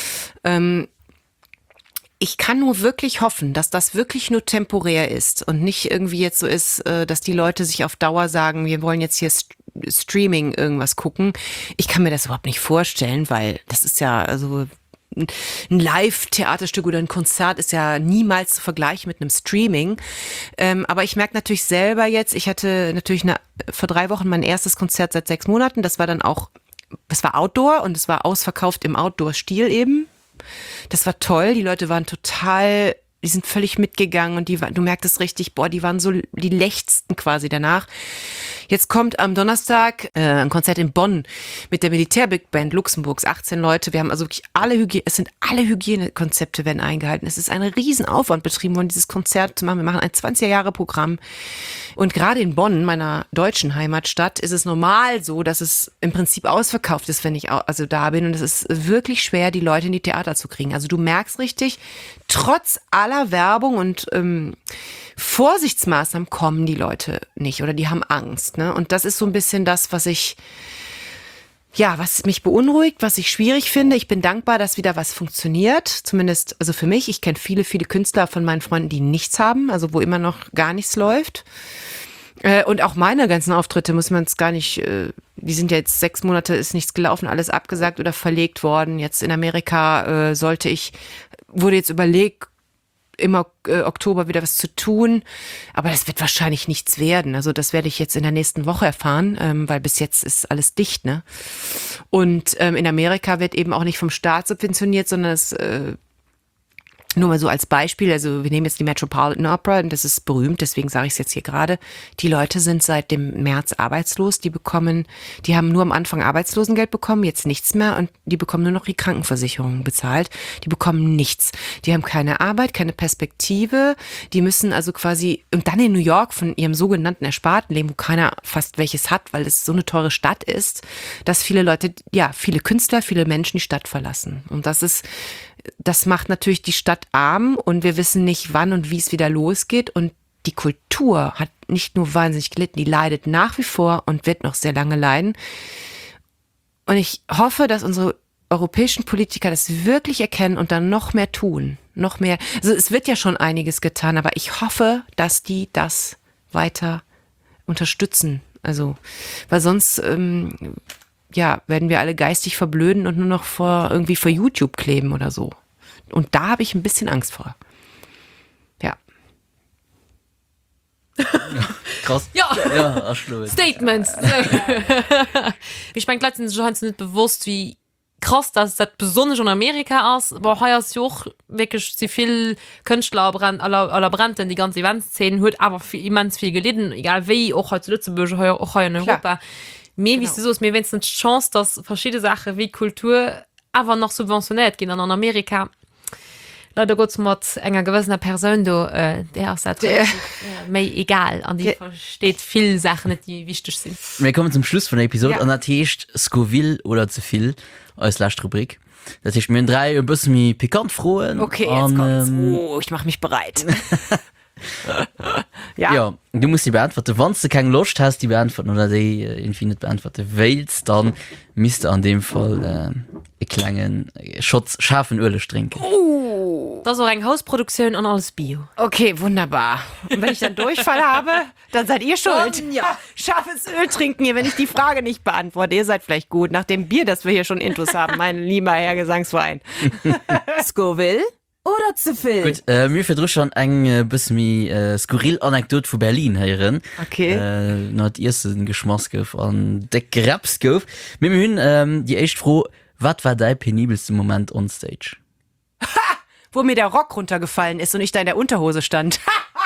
Ich kann nur wirklich hoffen, dass das wirklich nur temporär ist und nicht irgendwie jetzt so ist, dass die Leute sich auf Dauer sagen, wir wollen jetzt hier Streaming irgendwas gucken. Ich kann mir das überhaupt nicht vorstellen, weil das ist ja, also ein Live-Theaterstück oder ein Konzert ist ja niemals zu vergleichen mit einem Streaming. Aber ich merke natürlich selber jetzt, ich hatte natürlich vor 3 Wochen mein erstes Konzert seit 6 Monaten. Das war dann auch, das war Outdoor und es war ausverkauft im Outdoor-Stil eben. Das war toll. Die Leute waren total, die sind völlig mitgegangen und du merktest richtig, boah, die waren so, die lechzten quasi danach. Jetzt kommt am Donnerstag ein Konzert in Bonn mit der Militär-Big Band Luxemburgs, 18 Leute. Wir haben also wirklich alle Hygienekonzepte werden eingehalten. Es ist ein Riesenaufwand betrieben worden, dieses Konzert zu machen. Wir machen ein 20er-Jahre-Programm. Und gerade in Bonn, meiner deutschen Heimatstadt, ist es normal so, dass es im Prinzip ausverkauft ist, wenn ich also da bin. Und es ist wirklich schwer, die Leute in die Theater zu kriegen. Also du merkst richtig, trotz aller Werbung und Vorsichtsmaßnahmen kommen die Leute nicht oder die haben Angst. Ne? Und das ist so ein bisschen das, was mich beunruhigt, was ich schwierig finde. Ich bin dankbar, dass wieder was funktioniert. Zumindest, also für mich. Ich kenne viele, viele Künstler von meinen Freunden, die nichts haben, also wo immer noch gar nichts läuft. Und auch meine ganzen Auftritte muss man es gar nicht, die sind ja jetzt 6 Monate, ist nichts gelaufen, alles abgesagt oder verlegt worden. Jetzt in Amerika wurde jetzt überlegt, im Oktober wieder was zu tun, aber das wird wahrscheinlich nichts werden. Also das werde ich jetzt in der nächsten Woche erfahren, weil bis jetzt ist alles dicht, ne? Und in Amerika wird eben auch nicht vom Staat subventioniert, sondern es nur mal so als Beispiel, also wir nehmen jetzt die Metropolitan Opera und das ist berühmt, deswegen sage ich es jetzt hier gerade. Die Leute sind seit dem März arbeitslos, die haben nur am Anfang Arbeitslosengeld bekommen, jetzt nichts mehr und die bekommen nur noch die Krankenversicherung bezahlt. Die bekommen nichts. Die haben keine Arbeit, keine Perspektive, die müssen also quasi, und dann in New York von ihrem sogenannten Ersparten leben, wo keiner fast welches hat, weil es so eine teure Stadt ist, dass viele Leute, ja, viele Künstler, viele Menschen die Stadt verlassen. Und das macht natürlich die Stadt arm und wir wissen nicht, wann und wie es wieder losgeht. Und die Kultur hat nicht nur wahnsinnig gelitten, die leidet nach wie vor und wird noch sehr lange leiden. Und ich hoffe, dass unsere europäischen Politiker das wirklich erkennen und dann noch mehr tun. Noch mehr. Also es wird ja schon einiges getan, aber ich hoffe, dass die das weiter unterstützen. Also, weil sonst werden wir alle geistig verblöden und nur noch vor YouTube kleben oder so. Und da habe ich ein bisschen Angst vor. Ja. Krass. Ja. Statements. Ich meine, letztens schon nicht bewusst, wie krass das besonders in Amerika ist. Aber heuer ist ja auch wirklich so viel Künstler aller Branden, die ganze Eventszene hat aber immens viel gelitten, egal wie, auch heute Lützeburg, auch heuer in Europa. Klar. Mir wie so ist mir wenigstens Chance, dass verschiedene Sachen wie Kultur aber noch subventioniert gehen in Amerika. Leider Gottes mit einer gewissen Person, der ist mir egal. Und die versteht viele Sachen nicht, die wichtig sind. Wir kommen zum Schluss von der Episode. Und das heißt Scoville oder zu viel als letzte Rubrik. Das heißt, wir haben 3 ein bisschen mehr pikant frohen. Okay, jetzt kommt's. Ich mache mich bereit. Ja, du musst die beantworten. Wenn du keine Lust hast, die beantworten oder die irgendwie nicht beantworten willst, dann müsst du an dem Fall einen kleinen Schutz scharfen Öl trinken. Das ist auch eine Hausproduktion und alles Bio. Okay, wunderbar. Und wenn ich dann Durchfall habe, dann seid ihr schuld. Ja, scharfes Öl trinken ihr, wenn ich die Frage nicht beantworte. Ihr seid vielleicht gut nach dem Bier, das wir hier schon intus haben, mein lieber Herr Gesangsverein. Scoville oder zu viel? Gut, mir verdruck schon eng bis mir skurril Anekdot vu Berlin heieren. Okay. Not ersten Geschmacksgouf an de Grabsgouf. Mit hunn die echt froh, wat war dein penibelste Moment on stage? Wo mir der Rock runtergefallen ist und ich da in der Unterhose stand.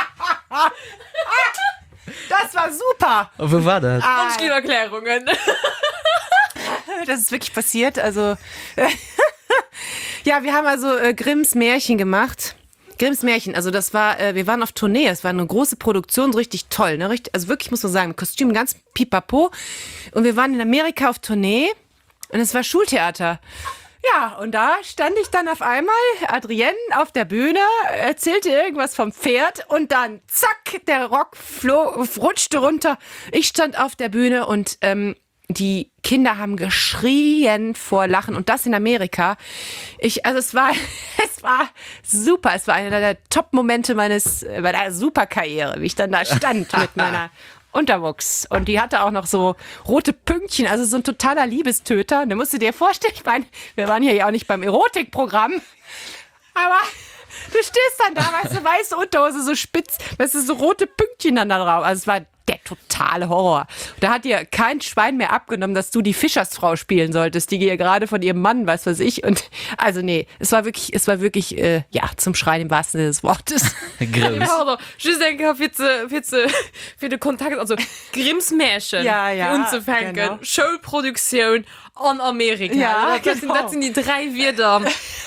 Das war super. Oh, wo war das? Erklärungen. Das ist wirklich passiert. Also ja, wir haben also Grimms Märchen gemacht. Grimms Märchen, also das war, wir waren auf Tournee, es war eine große Produktion, so richtig toll, ne? Richtig, also wirklich muss man sagen, Kostüm ganz pipapo. Und wir waren in Amerika auf Tournee und es war Schultheater. Ja, und da stand ich dann auf einmal, Adrienne auf der Bühne, erzählte irgendwas vom Pferd und dann zack, der Rock rutschte runter. Ich stand auf der Bühne und die Kinder haben geschrien vor Lachen und das in Amerika. Also es war super. Es war einer der Top-Momente meiner Superkarriere, wie ich dann da stand mit meiner Unterwuchs. Und die hatte auch noch so rote Pünktchen, also so ein totaler Liebestöter. Da musst du dir vorstellen, ich meine, wir waren hier ja auch nicht beim Erotikprogramm, aber du stehst dann da, weißt du, weiße Unterhose, so spitz, weißt du, so rote Pünktchen dann da drauf. Also es war der totale Horror. Da hat dir kein Schwein mehr abgenommen, dass du die Fischersfrau spielen solltest, die gerade von ihrem Mann, weiß was ich. Und also nee, es war wirklich ja, zum Schreien im wahrsten Sinne des Wortes. Groß. Ich denke, für den Kontakt, also Grimms Märchen, Ja, umzufangen, genau. Showproduktion an Amerika. Ja, das sind die 3 Wörter.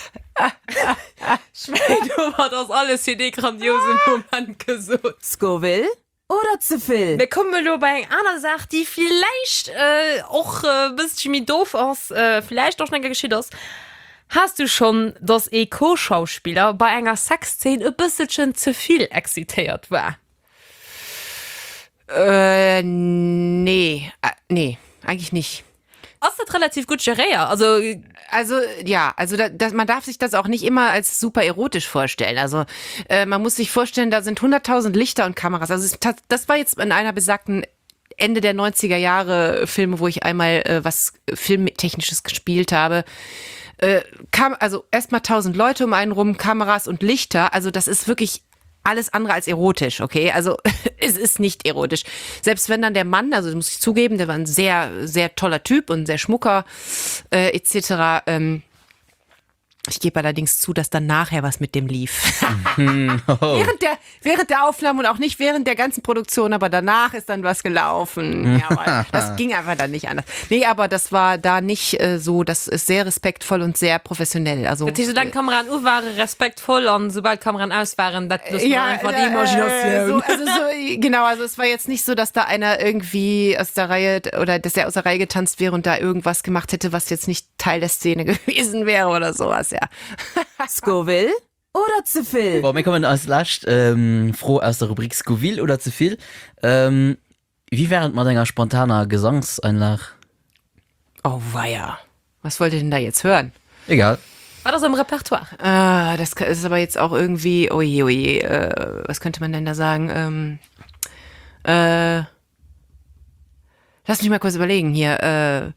Ich meine, du hast das alles für den grandiosen Moment gesucht. Scoville oder zu viel? Wir kommen nur bei einer anderen Sache, die vielleicht auch ein bisschen mit doof ist, vielleicht auch schneller geschieht ist. Hast du schon, dass Co-Schauspieler bei einer Sexszene ein bisschen zu viel excitiert war? Nee, eigentlich nicht. Das ist relativ gut geriert. Also Ja, man darf sich das auch nicht immer als super erotisch vorstellen. Also man muss sich vorstellen, da sind 100.000 Lichter und Kameras. Also das war jetzt in einer besagten Ende der 90er Jahre Filme, wo ich einmal was Filmtechnisches gespielt habe. Also erstmal 1.000 Leute um einen rum, Kameras und Lichter. Also das ist wirklich alles andere als erotisch, okay? Also es ist nicht erotisch. Selbst wenn dann der Mann, also das muss ich zugeben, der war ein sehr, sehr toller Typ und sehr schmucker etc. Ich gebe allerdings zu, dass dann nachher was mit dem lief. Während der Aufnahme und auch nicht während der ganzen Produktion, aber danach ist dann was gelaufen. Ja, aber das ging einfach dann nicht anders. Nee, aber das war da nicht so, das ist sehr respektvoll und sehr professionell. Also dann Kameran waren respektvoll und sobald Kameran aus waren, das einfach die Imagination. Genau, also es war jetzt nicht so, dass da einer irgendwie aus der Reihe oder dass er aus der Reihe getanzt wäre und da irgendwas gemacht hätte, was jetzt nicht Teil der Szene gewesen wäre oder sowas, ja. Scoville oder zu viel? Boah, wir kommen als Last froh aus der Rubrik Scoville oder zu viel. Wie während man deiner spontaner Gesangseinlach? Oh weia. Was wollt ihr denn da jetzt hören? Egal. War das im Repertoire? Das ist aber jetzt auch irgendwie, oje, was könnte man denn da sagen? Lass mich mal kurz überlegen hier.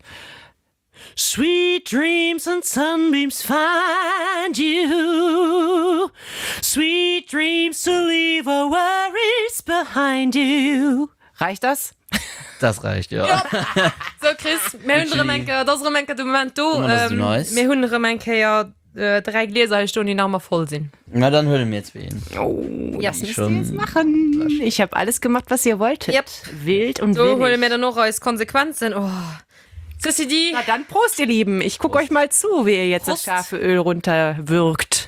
Sweet dreams and sunbeams find you. Sweet dreams to leave our worries behind you. Reicht das? Das reicht, ja. So, Chris, wir haben Remenke, das Remenke, du Moment, das ist nice. wir haben Remenke ja 3 Gläser, die noch mal voll sind. Na, dann hören wir jetzt wen. Oh, Ja, das müsst schon ihr jetzt machen. Ich habe alles gemacht, was ihr wolltet. Yep. Wild und So holen willig. wir dann noch als Konsequenzen. Oh. Sissi, die. Na dann Prost, ihr Lieben. Ich gucke euch mal zu, wie ihr jetzt Prost. das scharfe Öl runterwirkt.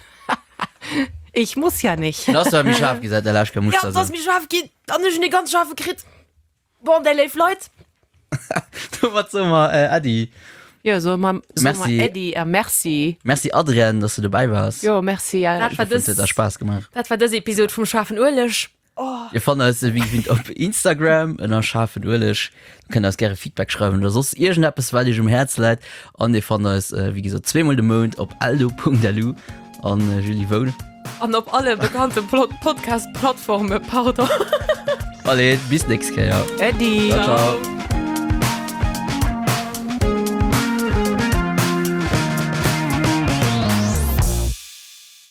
Ich muss ja nicht. Das hast mich scharf gesagt, der Laschke muss Ja, das das sein. mich scharf geht, dann ist eine ganz scharfe Krit. Boah, der lebt, Leute. Du warst so mal, Adi. Ja, so mal Merci. Eddie, merci. Merci, Adrian, dass du dabei warst. Jo, merci. Ja. Das war Ich fand, das hat Spaß gemacht. Das war das Episode vom scharfen Urlisch. Ihr fandet es wie ich auf Instagram in der scharfen Urlisch. Du könnt das gerne Feedback schreiben oder sonst irgendetwas, weil ich um Herz leid. Und ihr fandet es, wie gesagt, 2-mal den Mond auf aldo.lu an Julie Wohne. Und auf alle bekannten Podcast-Plattformen, pardon. Alle, bis nächstes Jahr. Eddie. Ciao, ciao.